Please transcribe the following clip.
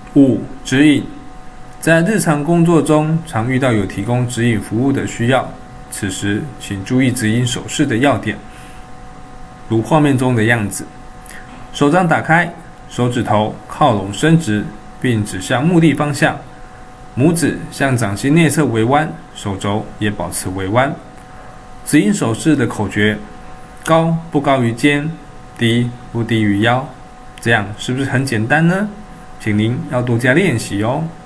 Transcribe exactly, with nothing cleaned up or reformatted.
五、指引。在日常工作中，常遇到有提供指引服务的需要，此时请注意指引手势的要点，如画面中的样子。手掌打开，手指头靠拢伸直，并指向目的方向，拇指向掌心内侧微弯，手肘也保持微弯。指引手势的口诀：高不高于肩，低不低于腰。这样是不是很简单呢？请您要多加练习哦。